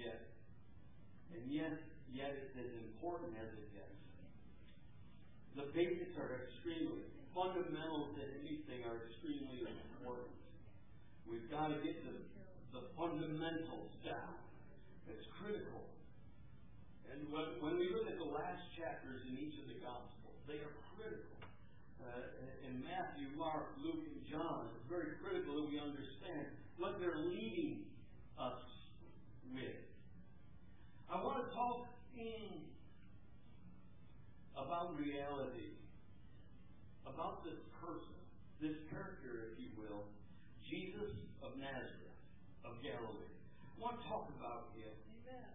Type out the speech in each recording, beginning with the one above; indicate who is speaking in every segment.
Speaker 1: gets. And yet it's as important as it gets. The basics are extremely, fundamentals to anything are extremely important. We've got to get the fundamentals down. It's critical. And when we look at the last chapters in each of the Gospels, they are critical. In Matthew, Mark, Luke, and John, it's very critical that we understand what they're leading us with. I want to talk about reality, about this person, this character, if you will, Jesus of Nazareth, of Galilee. I want to talk about him. Amen.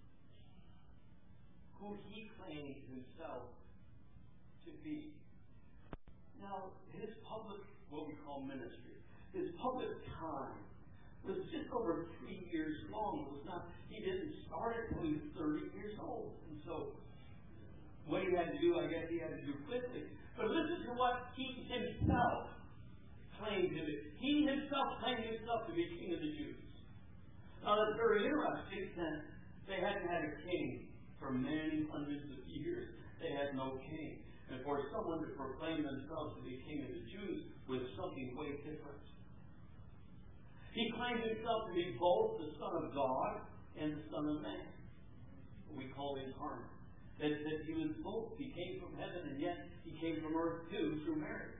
Speaker 1: Who he claimed himself to be. Now, his public, what we call ministry, his public time was just over 3 years long. It was not, he didn't start it until he was 30 years old. And so, what he had to do, I guess he had to do quickly. But listen to what he himself claimed to be. He himself claimed himself to be king of the Jews. Now, that's very interesting since they hadn't had a king for many hundreds of years. They had no king. And for someone to proclaim themselves to be king of the Jews was something way different. He claimed himself to be both the Son of God and the Son of Man. We call incarnate. That he was both. He came from heaven and yet he came from earth too through Mary.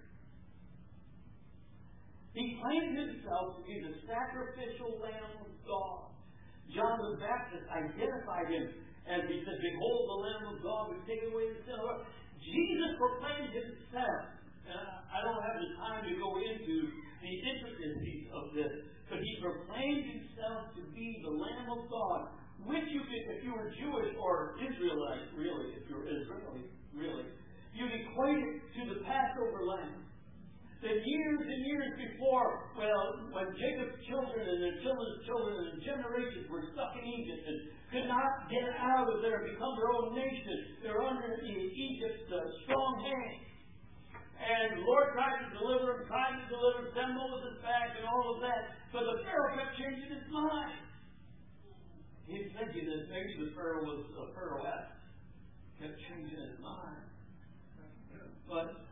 Speaker 1: He claimed himself to be the sacrificial Lamb of God. John the Baptist identified him as he said, "Behold the Lamb of God who takes away the sin of the world." Jesus proclaimed himself. And I don't have the time to go into the intricacies of this, but he proclaimed himself to be the Lamb of God, which you could, if you were Jewish or Israelite, really, if you were Israeli, really, you'd equate it to the Passover lamb. That years and years before, when Jacob's children and their children's children and generations were stuck in Egypt and could not get out of there and become their own nation, they were under Egypt's strong hand. And the Lord tried to deliver them, send Moses back and all of that. But the Pharaoh kept changing his mind. He's thinking that maybe the Pharaoh was a Pharaohess. Kept changing his mind. But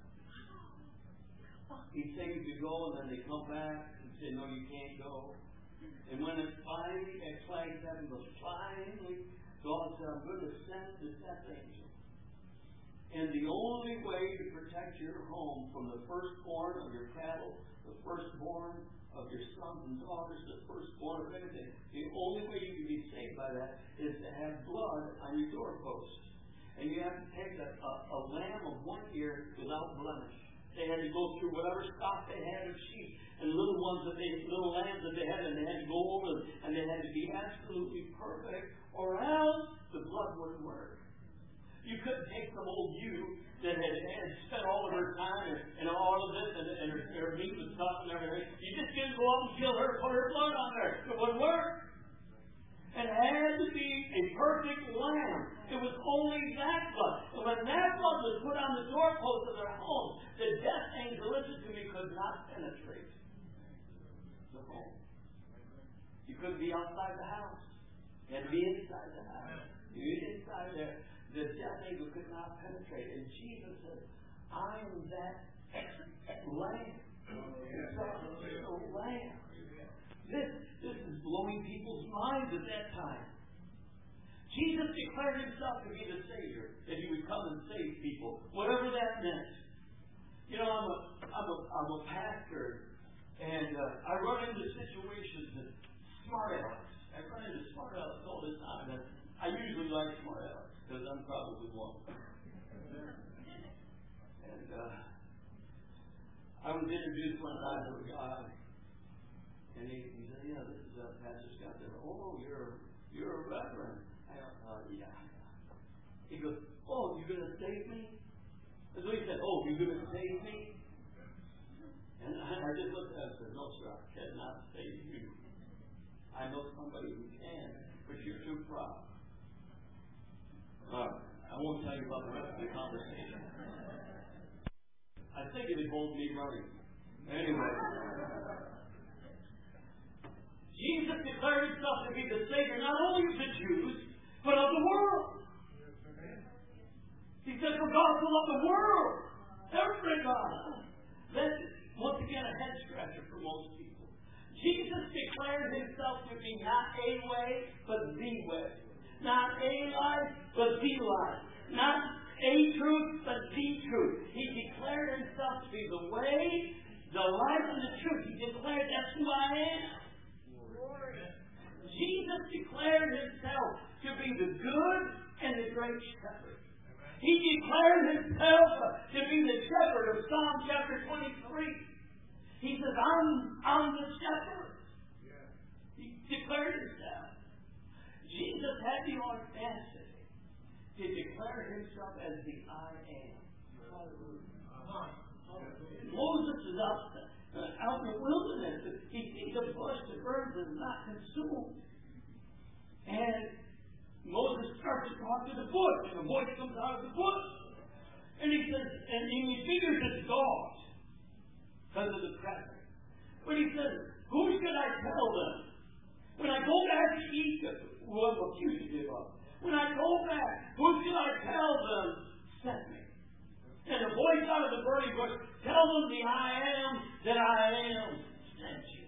Speaker 1: he said you could go, and then they come back and say, no, you can't go. And when it finally, at Flag 7 was finally, God said, I'm going to send the death angel. And the only way to protect your home from the firstborn of your cattle, the firstborn of your sons and daughters, the firstborn of everything, the only way you can be saved by that is to have blood on your doorpost. And you have to take a lamb of 1 year without blemish. They had to go through whatever stock they had of sheep and little lambs that they had, and they had to go over them, and they had to be absolutely perfect, or else the blood wouldn't work. You couldn't take some old ewe that had spent all of her time and all of this, and her meat was tough and everything. You just didn't go up and kill her, put her blood on there. It wouldn't work. It had to be a perfect lamb. It was only that blood. And when that blood was put on the doorpost of their home, the death angel, listen to me, could not penetrate the home. You couldn't be outside the house. You had to be inside the house. You were inside there. The death angel could not penetrate. And Jesus said, I am that lamb. Sacrificial lamb. This is blowing people's minds at that time. Jesus declared himself to be the Savior, that he would come and save people, whatever that meant. You know, I'm a pastor, and I run into situations that smart alecks. I run into smart alecks all the time. And I usually like smart alecks because I'm probably one. And I was introduced one time to a guy. And he said, yeah, this is Pastor Scott. Said, oh, you're a reverend. I go, yeah. He goes, oh, you're going to save me? That's what he said. Oh, you're going to save me? And I just looked at him and said, no, sir, I cannot save you. I know somebody who can, but you're too proud. All right. I won't tell you about the rest of the conversation. I think it involved me running. Anyway. Jesus declared himself to be the Savior not only of the Jews, but of the world. He said, for God to love the world, everybody. That's, once again, a head scratcher for most people. Jesus declared himself to be not a way, but the way. Not a life, but the life. Not a truth, but the truth. He declared himself to be the way, the life, and the truth. He declared, that's who I am. Jesus declared himself to be the good and the great shepherd. He declared himself to be the shepherd of Psalm chapter 23. He says, I'm the shepherd. He declared himself. Jesus had the audacity to declare himself as the I am. Moses is out in the wilderness. He sees a bush that burns and is not consumed. And Moses starts to talk to the bush, and a voice comes out of the bush. And he says, and he figures it's God because of the presence. But he says, who should I tell them? When I go back to Egypt, what will you give up? When I go back, who should I tell them sent me? And the voice out of the burning bush, tell them the I am that I am sent you.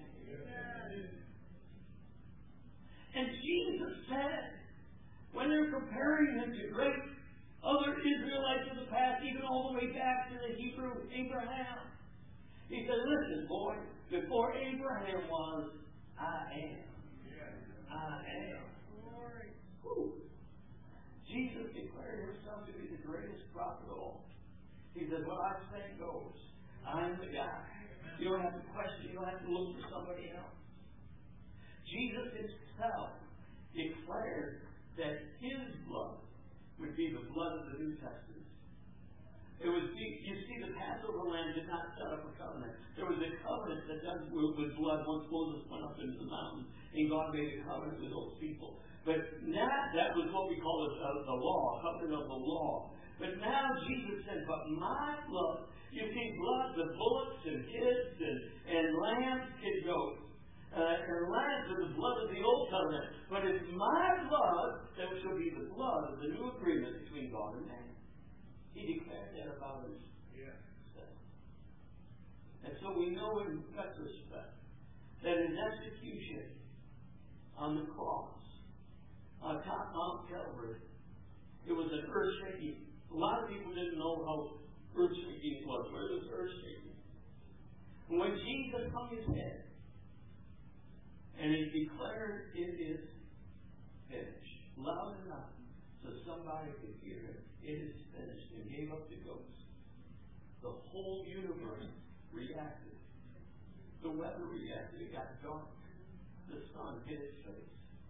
Speaker 1: And Jesus said, when they're comparing him to great other Israelites of the past, even all the way back to the Hebrew Abraham, he said, listen, boy, before Abraham was, I am. I am. Whew. Jesus declared himself to be the greatest prophet of all. He said, what I say goes. I'm the guy. You don't have to question. You don't have to look for somebody else. Jesus himself declared that his blood would be the blood of the New Testament. It was, you see, the Passover lamb did not set up a covenant. There was a covenant that does with blood once Moses went up into the mountain and God made a covenant with those people. But now, that was what we call the law, covenant of the law. But now Jesus said, but my blood, you see, blood, the bullocks and kids and lambs and goats. And lambs are the blood of the old covenant. But it's my blood that shall be the blood of the new agreement between God and man. He declared that about himself. And so we know in retrospect that in execution on the cross, on top Mount Calvary, it was an earth-shaking. A lot of people didn't know how earth-shaking it was, but it was earth-shaking. And when Jesus hung his head, and he declared, it is finished, loud enough so somebody could hear it, it is finished, and gave up the ghost. The whole universe reacted. The weather reacted. It got dark. The sun hit its face.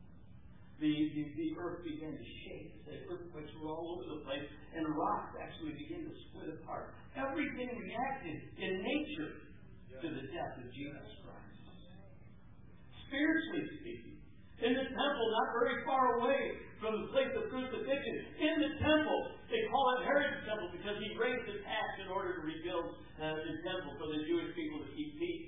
Speaker 1: The earth began to shake. The earthquakes were all over the place, and rocks actually began to split apart. Everything reacted in nature to the death of Jesus Christ. Spiritually speaking, in the temple, not very far away from the place of crucifixion, in the temple, they call it Herod's temple because he raised the tax in order to rebuild the temple for the Jewish people to keep peace.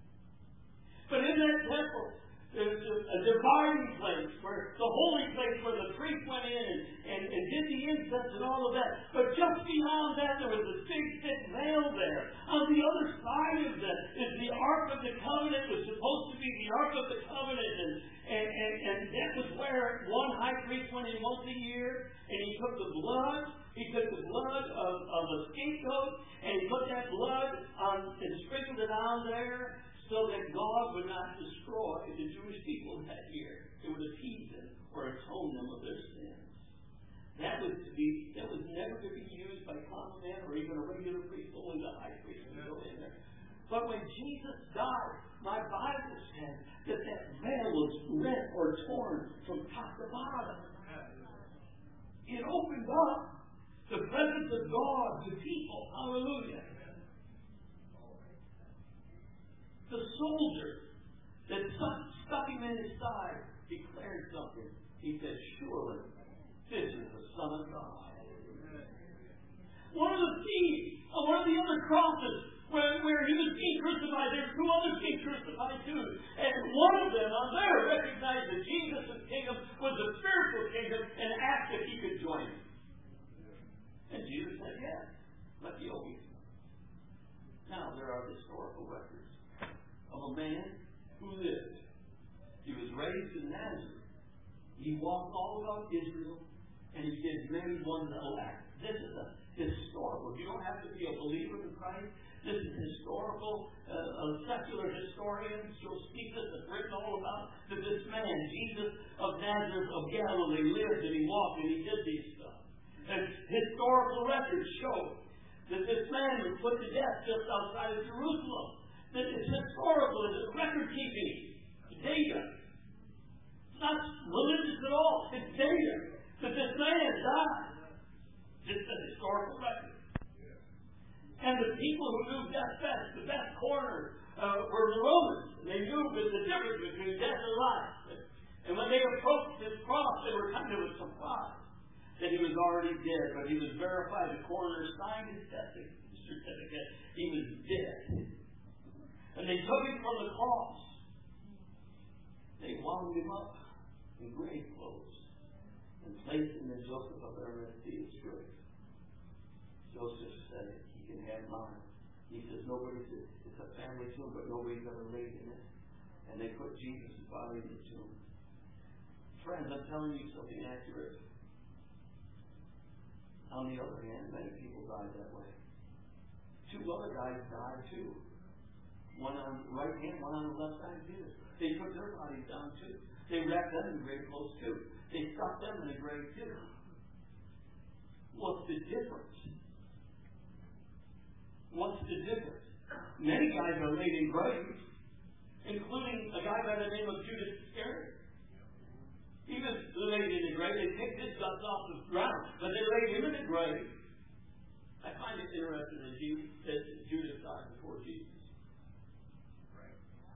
Speaker 1: But in that temple, there's a dividing place, where the holy place where the priest went in and did the incense and all of that. But just beyond that, there was a big, thick veil there. On the other side of that is the Ark of the Covenant. It was supposed to be the Ark of the Covenant. And that was where one high priest went in once a year, and he took the blood. He took the blood of a scapegoat, and he put that blood on and sprinkled it on there, so that God would not destroy the Jewish people that year. It would appease them or atone them of their sins. That was never to be used by common man or even a regular priest. Only the high priest would go in there. But when Jesus died, my Bible says that veil was rent or torn from top to bottom. It opened up the presence of God to people. Hallelujah. The soldier that stuck him in his side declared something. He said, surely this is the Son of God. One of the thieves on one of the other crosses where he was being crucified, there were two others being crucified too. And one of them on there recognized that Jesus' kingdom was a spiritual kingdom and asked if he could join him. And Jesus said, yes, let the obedience. Now, there are historical records of a man who lived. He was raised in Nazareth. He walked all about Israel, and he did many wonderful acts. This is a historical. You don't have to be a believer in Christ. This is historical. Secular historians, Josephus has written all about that this man, Jesus of Nazareth of Galilee, lived and he walked and he did these stuff. And historical records show that this man was put to death just outside of Jerusalem. That it's historical, it's record keeping. It's data. It's not religious at all. It's data. That this man died. It's a historical record. And the people who knew death best, the best corners, were the Romans. They knew the difference between death and life. And when they approached his cross, they were kind of surprised that he was already dead, but he was verified. The coroner signed his death certificate. He was dead. And they took him from the cross. They wound him up in grave clothes and placed him in Joseph of Arimathea's grave. Joseph said, he can have mine. He says, it's a family tomb, but nobody's ever laid in it. And they put Jesus' body in the tomb. Friends, I'm telling you something accurate. On the other hand, many people died that way. Two other guys died too. One on the right hand, one on the left side of Jesus. They took their bodies down too. They wrapped them in grave clothes too. They stuck them in the grave too. What's the difference? What's the difference? Many guys are laid in graves, including a guy by the name of Judas Iscariot. He was laid in the grave. They picked his guts off the ground, but they laid him in the grave. I find it interesting that Judas died before Jesus. Right.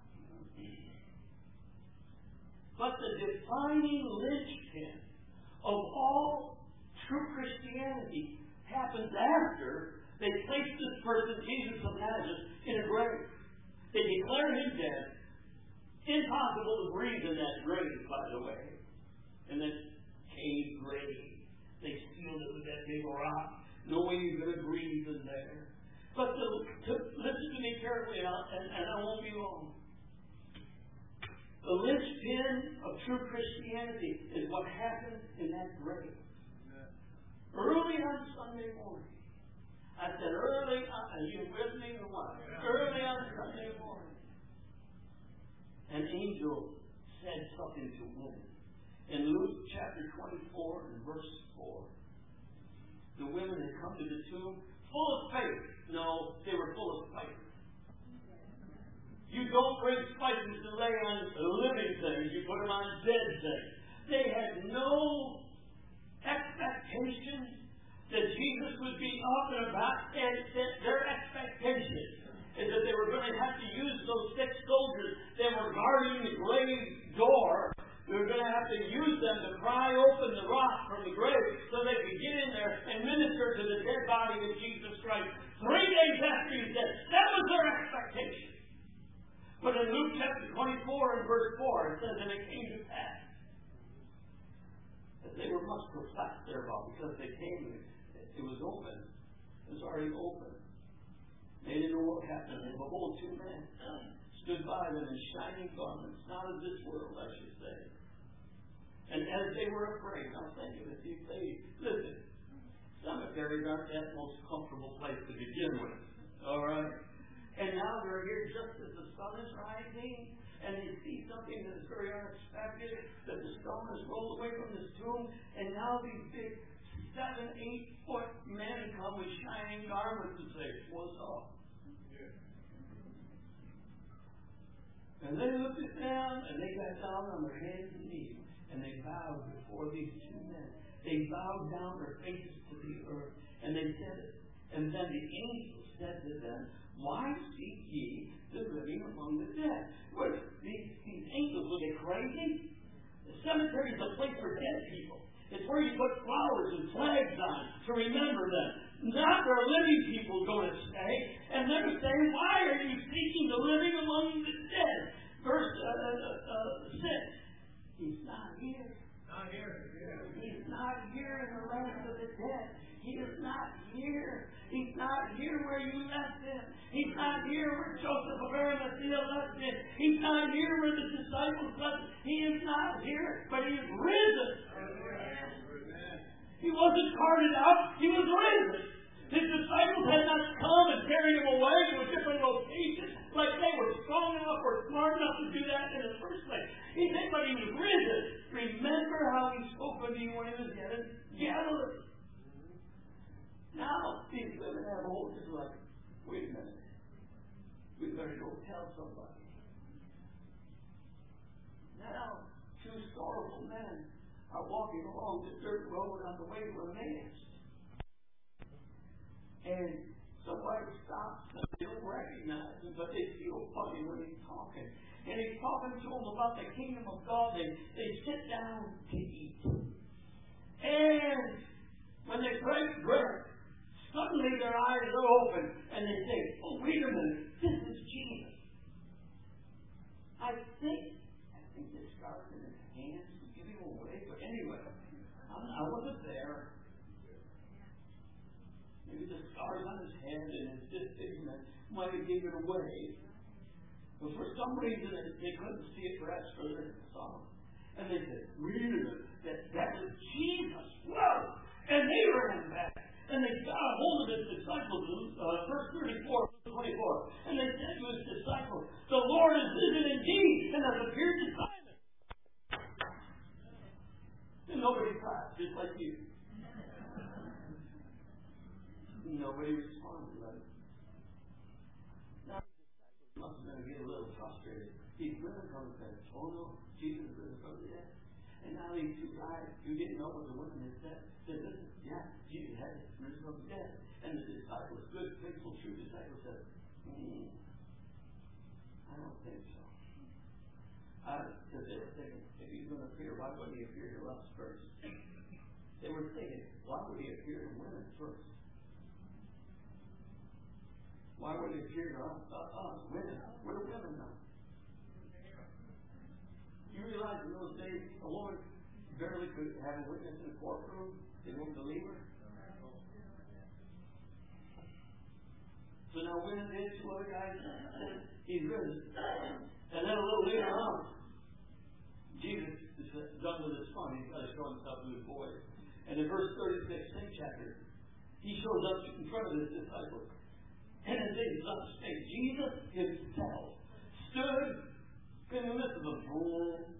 Speaker 1: But the defining linchpin of all true Christianity happens after they placed this person, Jesus of Nazareth, in a grave. They declared him dead. Impossible to breathe in that grave, by the way. And that cave grave. They sealed it with that big rock. No way you're going to breathe in there. But listen to me carefully, and I won't be long. The linchpin of true Christianity is what happened in that grave. Early on Sunday morning. I said early on, are you with me or what? Early on Sunday morning. An angel said something to women. In Luke chapter 24 and verse 4, the women had come to the tomb full of faith. No, they were full of spices. You don't bring spices to lay on living things. You put them on dead things. They had no expectation that Jesus would be up and about, and their expectation is that they were going to have to use those 6 soldiers that were guarding the grave door. They were going to have to use them to pry open the rock from the grave so they could get in there and minister to the dead body of Jesus Christ 3 days after he's dead. That was their expectation. But in Luke chapter 24 and verse 4, it says, and it came to pass that they were much perplexed thereabout, because they came, it was open. It was already open. They didn't know what happened. And behold, 2 men stood by them in shining garments, not of this world, I should say. And as they were afraid, I'm thinking that these ladies, listen, cemeteries aren't that most comfortable place to begin with. All right? And now they're here just as the sun is rising, and they see something that is very unexpected, that the stone is rolled away from this tomb, and now these big 7-8 foot men come with shining garments and say, what's up? And they looked at them, and they got down on their hands and knees, and they bowed before these 2 men. They bowed down their faces to the earth, and they said it. And then the angel said to them, why seek ye the living among the dead? What, these angels, were they crazy? The cemetery is a place for dead people. It's where you put flowers and flags on to remember them. Not where living people go to stay. And they're saying, why are you seeking the living among the dead? dead. He is not here. He's not here where you left him. He's not here where Joseph of Arimathea left him. He's not here where the disciples left him. He is not here, but he is risen. He wasn't carted out. He was risen. His disciples had not come and carried him away to a different location like they were strong enough or smart enough to do that in the first place. He said, but he was risen. Remember how he spoke to you when he was yet in Galilee. Now, these women have hold of like, wait a minute. We better go tell somebody. Now, two sorrowful men are walking along the dirt road on the way to Emmaus. And somebody stops them. They don't recognize him, but they feel funny when he's talking. And he's talking to them about the kingdom of God. They sit down to eat. And when they break bread, suddenly their eyes are open and they say, oh, wait a minute, this is Jesus. I think the scars in his hands would give him away. But anyway, I wasn't there. Maybe the scars on his head and his disfigurement might have given it away. But for some reason, they couldn't see it perhaps further than the song. And they said, wait a minute, that was Jesus. Whoa! And they ran back. And they got a hold of his disciples, verse 34, 24. And they said to his disciples, the Lord is risen indeed, and has appeared to Simon. And nobody clapped, just like you. Nobody responded. Right? Now, the disciples must have been getting a little frustrated. These women come and said, oh no, Jesus is risen from the dead. And now these two guys, you didn't know what the women had said, listen, yeah, Jesus had risen from the dead. And the disciples, good, faithful, true disciples said, I don't think so. Because they were thinking, if he's going to appear, why wouldn't he appear to us first? They were thinking, why would he appear to women first? Why would he appear to us? Women. What are women now? You realize in those days, a woman barely could have a witness in a courtroom. They wouldn't believe her. So now when these two other guys said, he's risen. And then a little later on, Jesus is done with his fun. He's got to show himself to his boys. And in verse 36, same chapter, he shows up in front of his disciples. And as they left to say, Jesus himself stood in the midst of the room.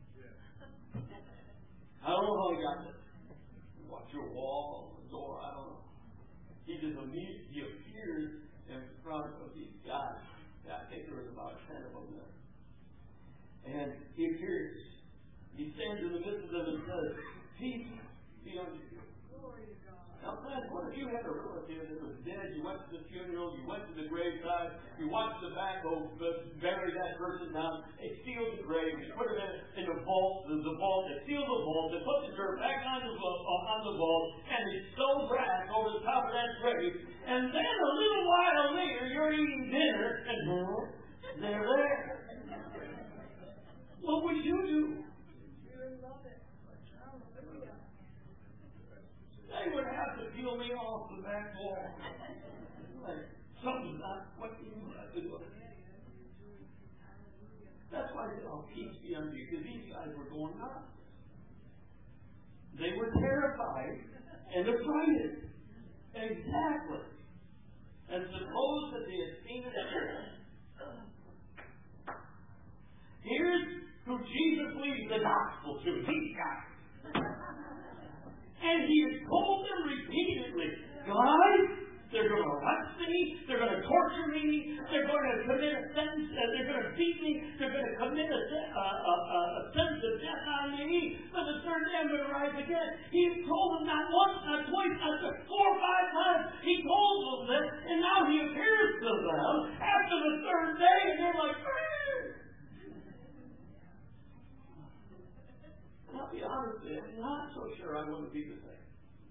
Speaker 1: I don't know how he got this. Watch your wall, the door, I don't know. He just immediately appears in front of these guys. I think there was about 10 of them there. And he appears. He stands in the midst of them and says, peace be unto you. Now, friends, what if you had a relative that was dead? You went to the funeral, you went to the graveside, you watched the backhoe bury that person down, they steal the grave, they put it in the vault, they steal the vault, they put the dirt back on the vault, and they stow brass over the top of that grave, and then a little while later, you're eating dinner, and they're there. What would you do? They would have to peel me off the back wall. Like, something's not what you have to do. That's why I said, oh, peace be unto you, because these guys were going nuts. They were terrified and affrighted. Exactly. And suppose that they had seen it. Here's who Jesus leads the gospel to. These guys. And he has told them repeatedly, guys, they're going to arrest me, they're going to torture me, they're going to commit a sentence, they're going to beat me, they're going to commit a sentence of death on me, but the third day I'm going to rise again. He told them not once, not twice, not 4 or 5 times. He told them this, and now he appears to them after the third day, and they're like, and I'll be honest with you, I'm not so sure I want to be the same.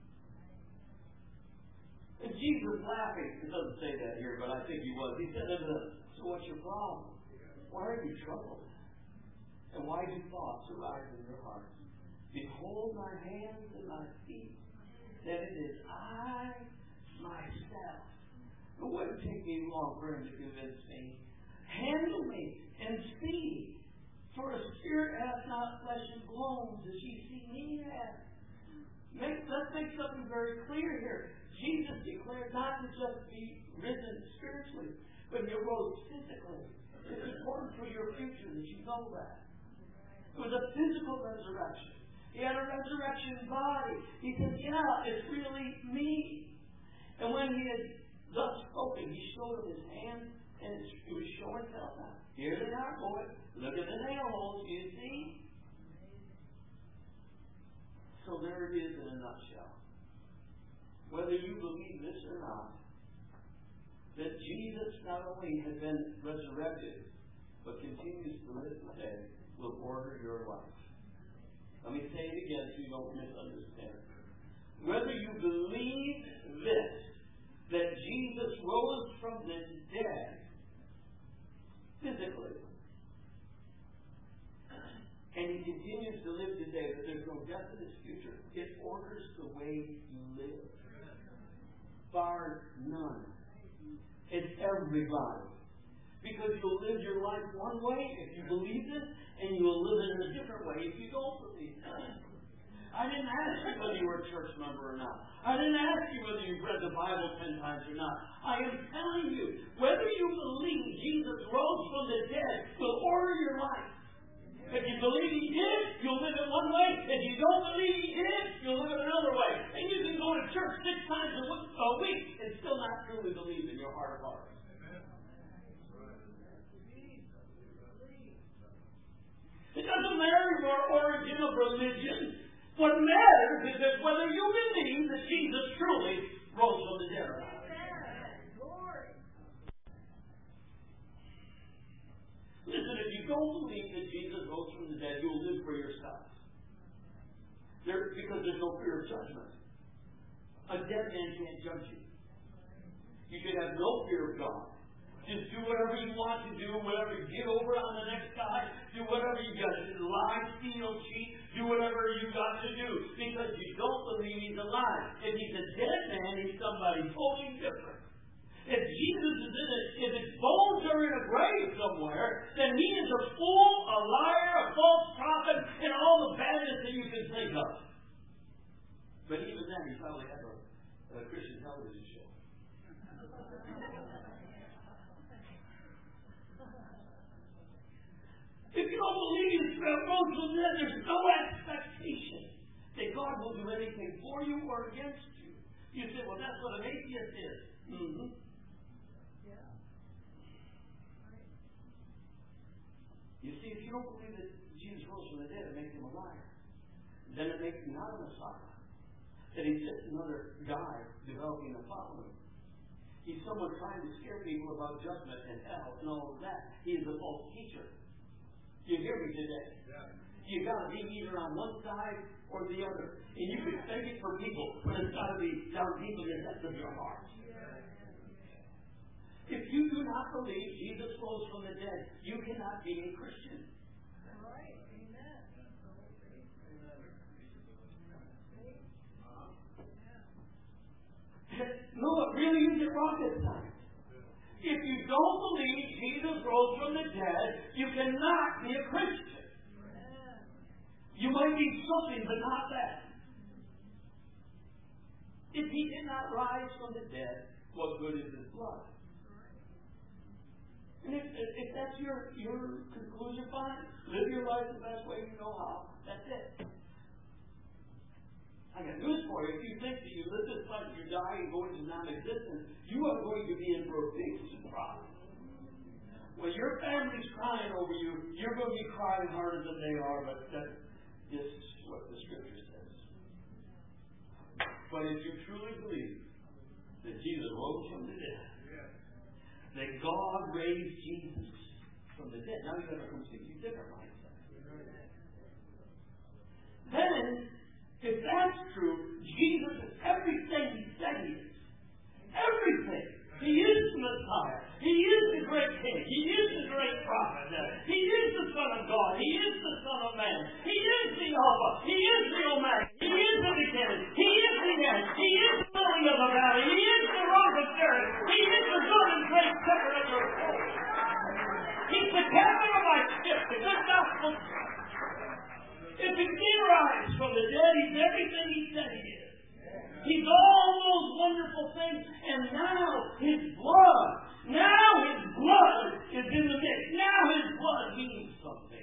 Speaker 1: And Jesus laughing, it doesn't say that here, but I think he was. He said to them, so what's your problem? Why are you troubled? And why do thoughts arise in your hearts? Behold my hands and my feet, that it is I myself. It wouldn't take me long for him to convince me. Handle me and see. For a spirit hath not flesh and bones as ye see me have. Let's make something very clear here. Jesus declared not to just be risen spiritually, but he arose physically. It's important for your future that you know that. It was a physical resurrection. He had a resurrection body. He said, yeah, it's really me. And when he had thus spoken, he showed him his hands, and it was showing itself now. Here they are, boy. Look at the nail holes, you see? So there it is in a nutshell. Whether you believe this or not, that Jesus not only has been resurrected, but continues to live today, will order your life. Let me say it again so you don't misunderstand. Whether you believe this, that Jesus rose from the dead, physically, and he continues to live today, but there's no death in his future, it orders the way you live. Bar none. It's everybody. Because you'll live your life one way if you believe it, and you will live it in a different way if you don't believe it. I didn't ask you whether you were a church member or not. I didn't ask you whether you've read the Bible 10 times or not. I am telling you, whether you believe Jesus rose from the dead will order your life. If you believe he did, you'll live it one way. If you don't believe he did, you'll live it another way. And you can go to church 6 times a week and still not truly believe in your heart of hearts. It doesn't matter your origin of religion. What matters is that whether you believe that Jesus truly rose from the dead or not. Listen, if you don't believe that Jesus rose from the dead, you'll live for yourself. Because there's no fear of judgment. A dead man can't judge you. You should have no fear of God. Just do whatever you want to do, whatever, get over on the next guy, do whatever you got to do, lie, steal, cheat, do whatever you got to do, because you don't believe he's alive. If he's a dead man, he's somebody totally different. If Jesus is in it, if his bones are in a grave somewhere, then he is a fool, a liar, a false prophet, and all the badness that you can think of. But even then, he probably had a Christian television show. If you don't believe in rose from the dead, there's no expectation that God will do anything for you or against you. You say, well, that's what an atheist is. Mm-hmm. Yeah. You see, if you don't believe that Jesus rose from the dead, it makes him a liar. Then it makes him not a Messiah. That he's just another guy developing a following. He's someone trying to scare people about judgment and hell and all of that. He is a false teacher. You hear me today? Yeah. You got to be either on one side or the other. And you can fake it for people, but it's got to be down deep in the depths of your heart. Yeah. If you do not believe Jesus rose from the dead, you cannot be a Christian. All right. Amen. No, it really isn't rocket science. If you don't believe Jesus rose from the dead, you cannot be a Christian. You might be something, but not that. If he did not rise from the dead, what good is his blood? And if that's your conclusion, fine. Live your life the best way you know how. That's it. I got news for you. If you think that you live this life, you die and go into non-existence, you are going to be in for a big surprise. When your family's crying over you, you're going to be crying harder than they are, but that's just what the Scripture says. But if you truly believe that Jesus rose from the dead, that God raised Jesus from the dead, now you have a completely different mindset. Then, if that's true, Jesus is everything he said he is. Everything. He is the Messiah. He is the great King. He is the great prophet. He is the Son of God. He is the Son of Man. He is the Alpha. He is the Omega. He is the beginning. He is the end. If he did rise from the dead, he's everything he said he is. He's all those wonderful things, and now his blood is in the mix. Now his blood means something.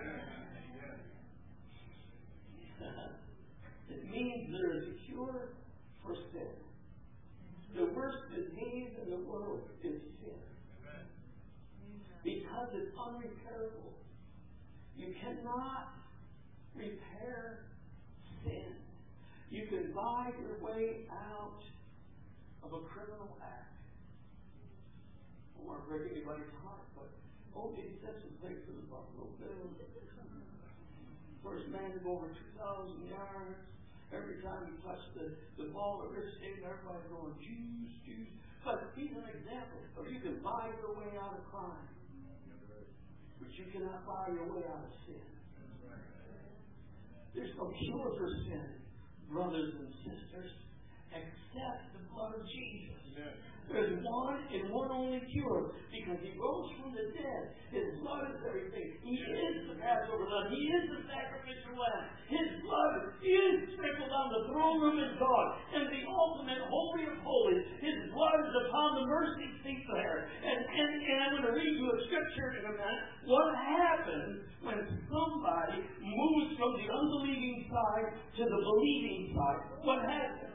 Speaker 1: It means there is a cure for sin. The worst disease in the world is sin. Because it's unrepairable. You cannot repair sin. You can buy your way out of a criminal act. I don't want to break anybody's heart, but O.J. Simpson played for the Buffalo Bills. First man to go over 2,000 yards. Every time he touched the ball at Rich State, everybody's going, juice, juice. But he's an example of you can buy your way out of crime. But you cannot buy your way out of sin. There's no cure for sin, brothers and sisters, except the blood of Jesus. There's one and one only cure, because he rose from the dead. His blood is everything. He is the Passover lamb. He is the sacrificial lamb. His blood is sprinkled on the throne room of God, and the ultimate holy of holies. His blood is upon the mercy seat there. And I'm going to read you a scripture in a minute. What happens when somebody moves from the unbelieving side to the believing side? What happens?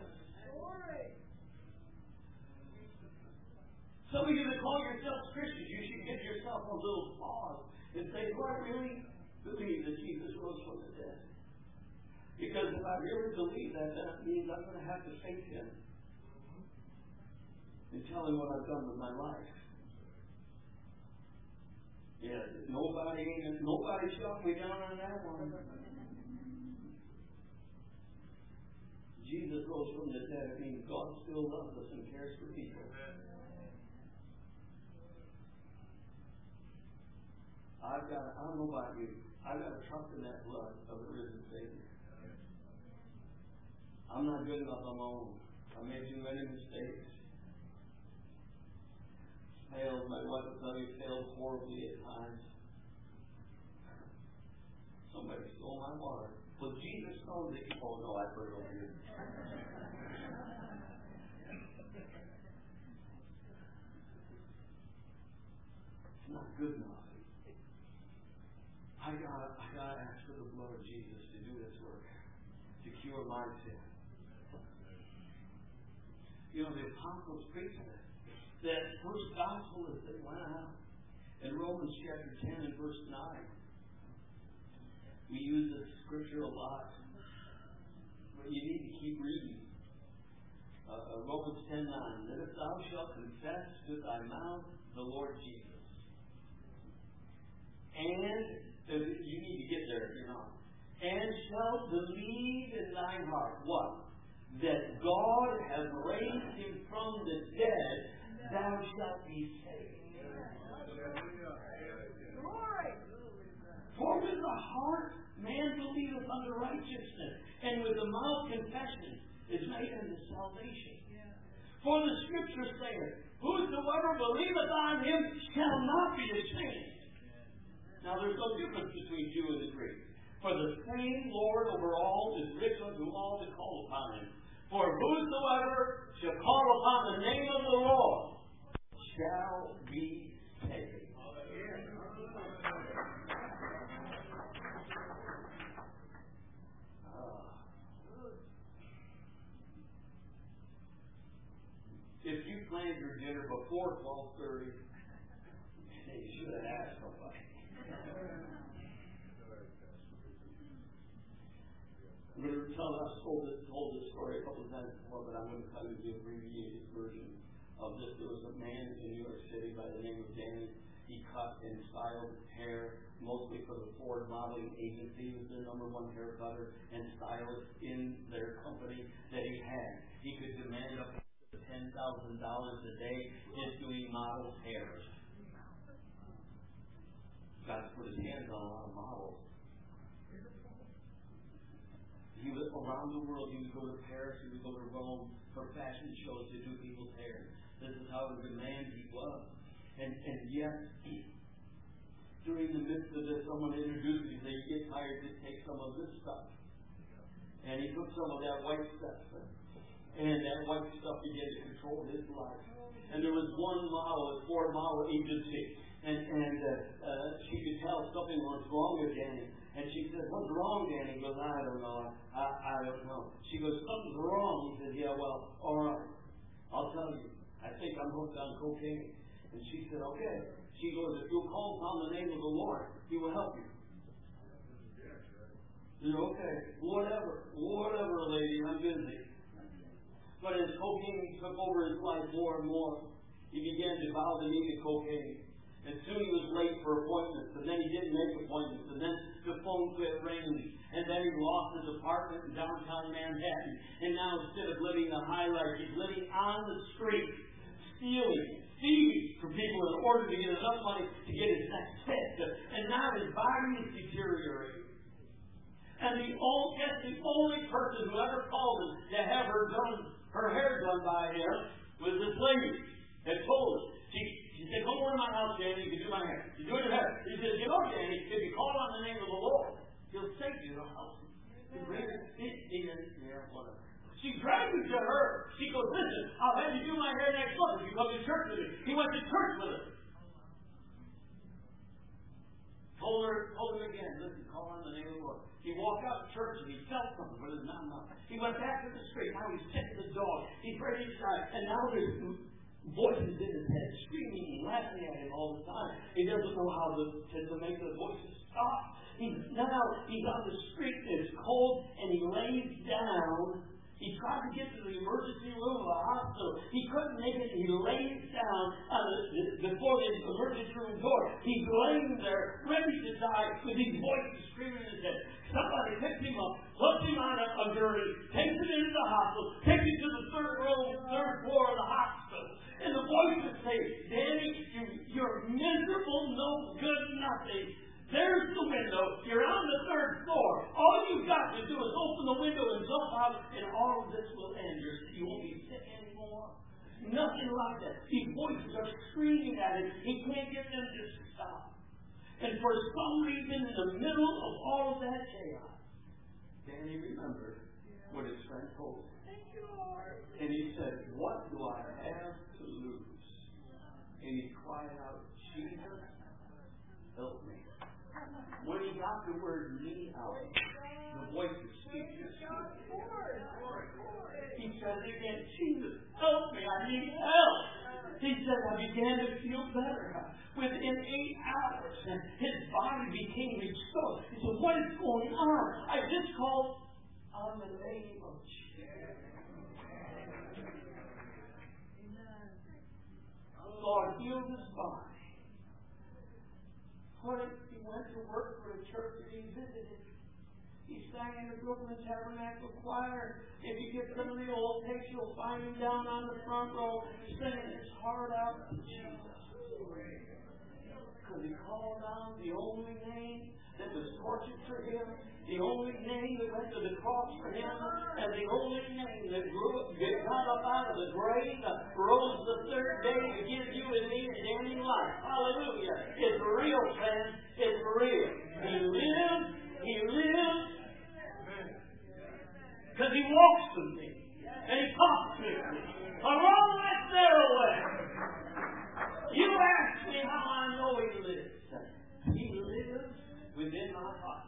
Speaker 1: Some of you that call yourselves Christians, you should give yourself a little pause and say, do I really believe that Jesus rose from the dead? Because if I really believe that, then it means I'm going to have to face him and tell him what I've done with my life. Yeah, nobody shot me down on that one. Jesus rose from the dead. It means God still loves us and cares for people. I don't know about you, I've got to trust in that blood of the risen Savior. I'm not good enough on my own. I made too many mistakes. Failed, my wife will tell you, failed horribly at times. Somebody stole my water. Well, Jesus knows it. Oh no, I put it over here. It's not good enough. I gotta ask for the blood of Jesus to do this work, to cure my sin. You know, the apostles preached it. That first gospel as they went out in Romans chapter 10 and verse 9. We use this scripture a lot, but you need to keep reading. Romans 10:9. That if thou shalt confess with thy mouth the Lord Jesus, and you need to get there if you're not. And shalt believe in thine heart. What? That God has raised him from the dead, thou shalt be saved. For with the heart man believeth unto righteousness, and with the mouth confession is made unto salvation. For the scripture saith, whosoever believeth on him shall not be ashamed. Now there's no difference between Jew and the Greek. For the same Lord over all is rich unto all that call upon him. For whosoever shall call upon the name of the Lord shall be saved. If you planned your dinner before 12:30, you should have asked somebody. I'm going to told this story a couple of times before, but I'm going to tell you the abbreviated version of this. There was a man in New York City by the name of Danny. He cut and styled hair, mostly for the Ford Modeling Agency. He was the #1 hair cutter and stylist in their company that he had. He could demand up to $10,000 a day just doing models' hairs. Got to put his hands on a lot of models. He was around the world. He would go to Paris. He would go to Rome for fashion shows to do people's hair. This is how in demand he was. And yet, during the midst of this, someone introduced me, they get tired to take some of this stuff. And he took some of that white stuff. And that white stuff began to control his life. And there was one model, a Ford model agency. And she could tell something was wrong with Danny. And she said, "What's wrong, Danny?" He goes, "I don't know. I don't know." She goes, "Something's wrong." He said, "Yeah, well, all right. I'll tell you. I think I'm hooked on cocaine." And she said, "Okay." She goes, "If you'll call upon the name of the Lord, He will help you." He said, "Okay, whatever, lady, I'm busy." But as cocaine took over his life more and more, he began to bow the knee to cocaine. And soon he was late for appointments, and then he didn't make appointments, and then the phone quit ringing, and then he lost his apartment in downtown Manhattan. And now instead of living the high life, he's living on the street, stealing, thieving from people in order to get enough money to get his next hit. And now his body is deteriorating. And the only person who ever called him to have her hair done by him was this lady that told him. She said, "Come over to my house, Danny, you can do my hair." You do your hair. He said, "You know, Danny, if you call on the name of the Lord, He'll save you the house." Whatever. She dragged me to her. She goes, "Listen, I'll have you do my hair next month if you come to church with me." He went to church with her. Told her again, "Listen, call on the name of the Lord." He walked out of church and he felt something, but it's not enough. He went back to the street. Now he's sick as a dog. He's ready to die. And now there's voices in his head screaming and laughing at him all the time. He doesn't know how to make the voices stop. He's on the street, it's cold, and he lays down. He tried to get to the emergency room of the hospital. He couldn't make it. He lays down before the emergency room door. He's laying there, ready to die, with these voices screaming in his head. Somebody picks him up, puts him on a gurney, takes him into the hospital, takes him to the third floor of the hospital. And the voices say, "Danny, you're miserable, no good, nothing. There's the window. You're on the third floor. All you've got to do is open the window and jump out, and all of this will end. You won't be sick anymore." Nothing like that. These voices are screaming at him. He can't get them to stop. And for some reason, in the middle of all of that chaos, Danny remembered what his friend told him. Thank you, Lord. And he said, "What do I have to lose?" And he cried out, "Jesus, help me." When he got the word "me" out, the voices speak to him. He said again, "Jesus, help me, I need help." He said, "I began to feel better. Within 8 hours, his body became restored." He said, "What is going on? I just called on the name of Jesus." God healed his body. He went to work for the church that he visited. He sang in the Brooklyn Tabernacle Choir. If you get some of the old tapes, you'll find him down on the front row singing his heart out to Jesus. Because he called on the only name that was tortured for him, the only name that went to the cross for him, and the only name that got up out of the grave, rose the third day to give you and me a Danny life. Hallelujah. It's real, friends. It's real. He lives. Because he walks with me. And he talks with me. Along that stairway. You ask me how I know he lives. He lives within my heart.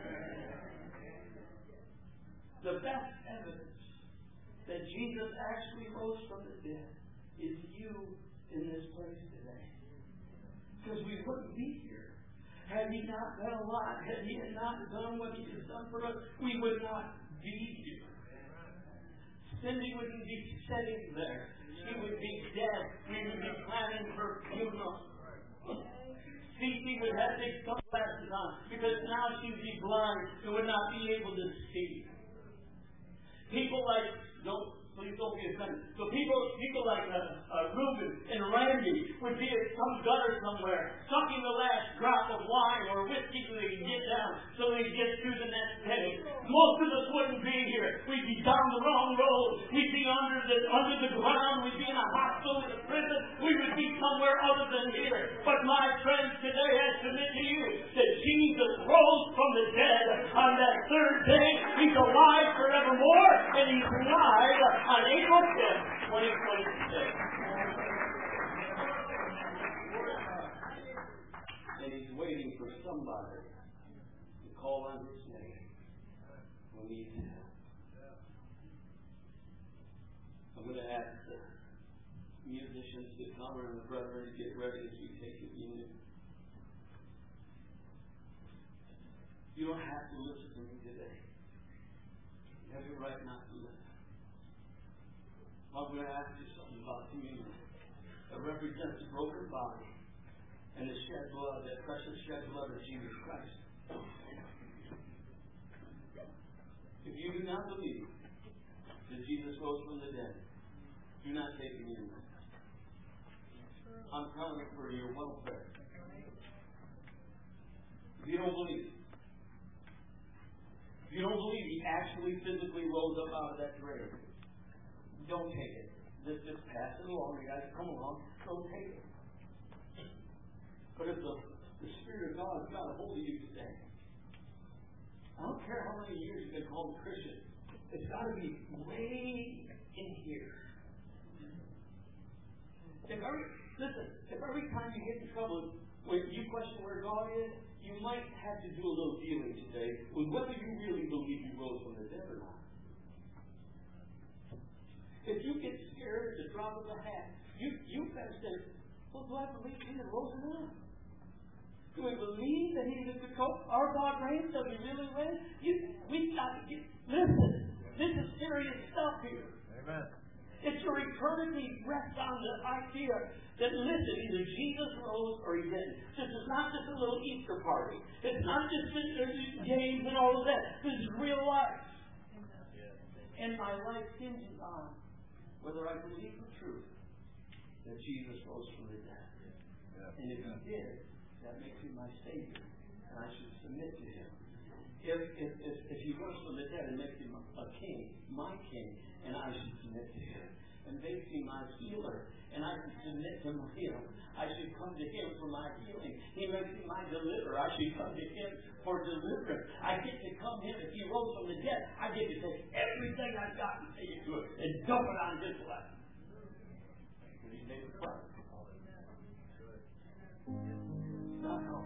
Speaker 1: The best evidence that Jesus actually rose from the dead is you in this place today. Because we wouldn't be here. Had he not done a lot, had he not done what he has done for us, we would not be here. Cindy wouldn't be sitting there. She would be dead. We would be planning her funeral. Cece would have big sunglasses on because now she'd be blind and would not be able to see. People like, please don't be offended. So people like Reuben and Randy would be at some gutter somewhere, sucking the last drop of wine or whiskey so they can get down, so they can get through the next day. Most of us wouldn't be here. We'd be down the wrong road. We'd be under the ground. We'd be in a hospital, in a prison. We would be somewhere other than here. But my friends, today I submit to you, waiting for somebody to call on His name who needs help. I'm going to ask the musicians to come and the brethren to get ready as we take communion. You don't have to listen to me today. You have your right not to listen. I'm going to ask you something about communion that represents the broken body and the shed blood, that precious shed blood of Jesus Christ. If you do not believe that Jesus rose from the dead, do not take communion. I'm telling you for your welfare. If you don't believe, He actually physically rose up out of that grave, don't take it. Just pass it along. You guys come along. Don't take it. But if the Spirit of God has got a hold of you today, I don't care how many years you've been called a Christian, it's got to be way in here. If every time you get in trouble, when you question where God is, you might have to do a little dealing today with whether you really believe He rose from the dead or not. If you get scared at the drop of a hat, you better say, well, do I believe Jesus rose or not? Do we believe that He's in control? Our God reigns? Does He really reign? We've got to listen. This is serious stuff here. Amen. It's your eternity rests on the idea that, listen, either Jesus rose or He didn't. This is not just a little Easter party. It's not just games and all of that. This is real life. And my life hinges on whether I believe the truth that Jesus rose from the dead. And if He did, that makes Him my Savior, and I should submit to Him. If He rose from the dead, it makes Him a king, my king, and I should submit to Him. And makes Him my healer, and I should submit to Him. I should come to Him for my healing. He makes Him my deliverer. I should come to Him for deliverance. I get to come to Him. If He rose from the dead, I get to take everything I've got and take it to Him and dump it on His life. And He made the price. Not home.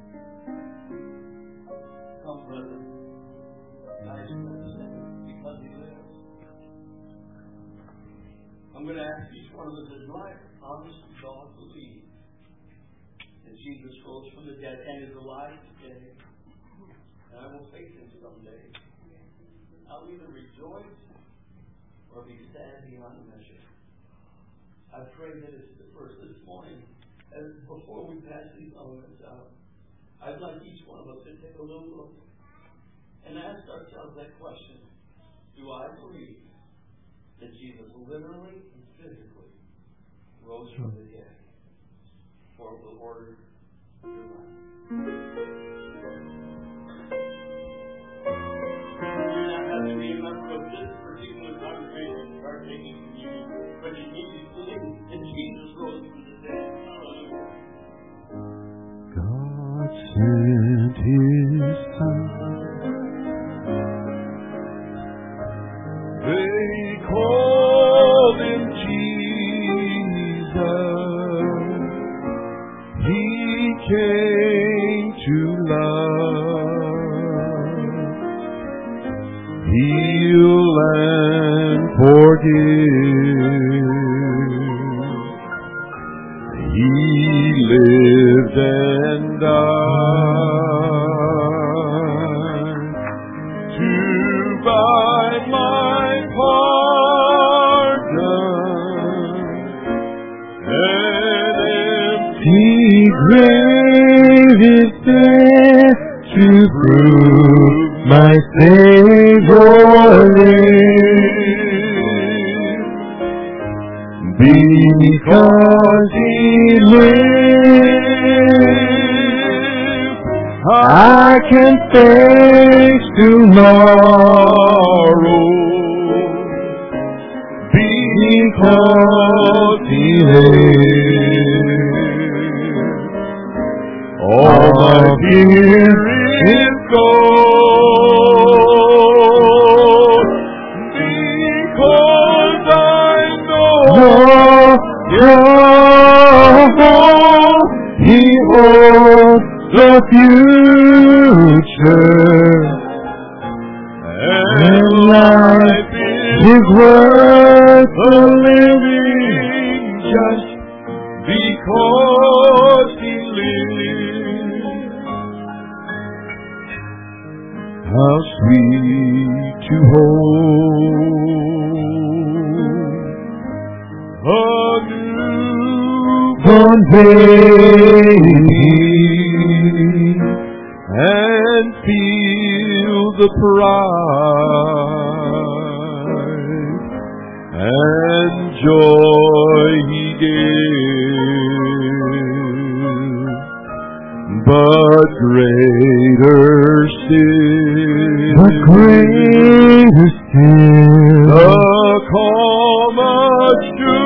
Speaker 1: Come, brother. Guys, because He lives. I'm going to ask each one of us, is my honest God believe that Jesus rose from the dead and is alive today? And I will face Him someday. I'll either rejoice or be sad beyond measure. I pray that it's the first this morning. And before we pass these elements out, I'd like each one of us to take a little look and ask ourselves that question. Do I believe that Jesus literally and physically rose from the dead for the order of your life? You do not have to be a member of this particular congregation to start taking communion, but you need to believe that Jesus rose from the dead. Hallelujah.
Speaker 2: God sent His Son. They called Him Jesus. He came to love, heal and forgive. He lived and died to buy my pardon. An empty grave is there to prove my Savior lives. Because He lives, I can face tomorrow. Because He lives, all my fear is gone. Because I know He holds the future, and life is worth the living just because He lives. How sweet to hold a newborn baby and feel the pride and joy He gives, but greater still, the calm assurance